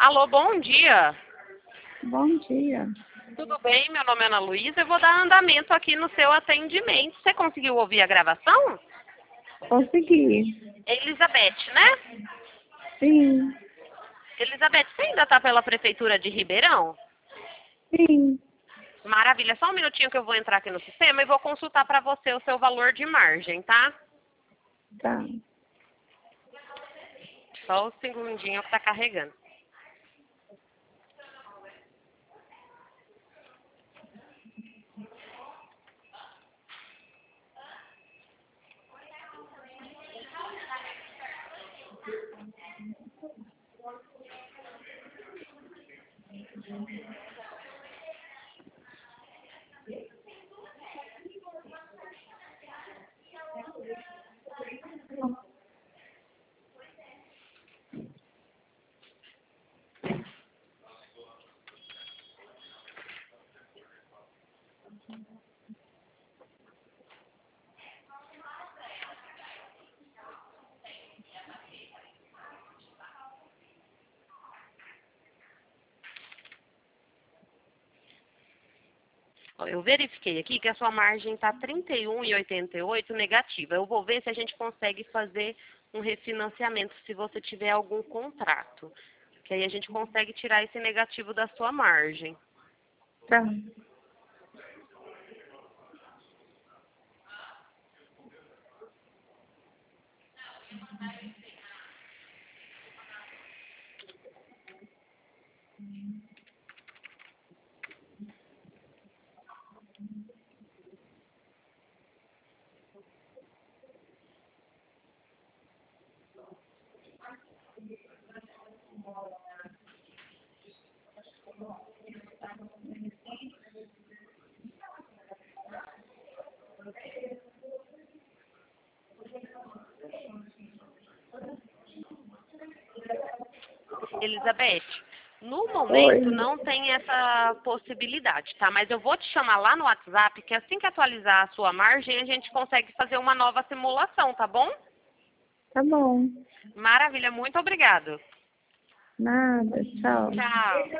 Alô, bom dia. Bom dia. Tudo bem? Meu nome é Ana Luísa. Eu vou dar andamento aqui no seu atendimento. Você conseguiu ouvir a gravação? Consegui. Elizabeth, né? Sim, Elizabeth, você ainda está pela Prefeitura de Ribeirão? sim. Maravilha. Só um minutinho que eu vou entrar aqui no sistema e vou consultar para você o seu valor de margem, tá? Tá. Só um segundinho que está carregando. Ó, eu verifiquei aqui que a sua margem está 31,88 negativa. Eu vou ver se a gente consegue fazer um refinanciamento se você tiver algum contrato. Que aí a gente consegue tirar esse negativo da sua margem. Tá. Elizabeth, no momento Oi. não tem essa possibilidade, tá? Mas eu vou te chamar lá no WhatsApp, que assim que atualizar a sua margem, a gente consegue fazer uma nova simulação, tá bom? Tá bom. Maravilha, muito obrigado. Nada. Tchau. Tchau.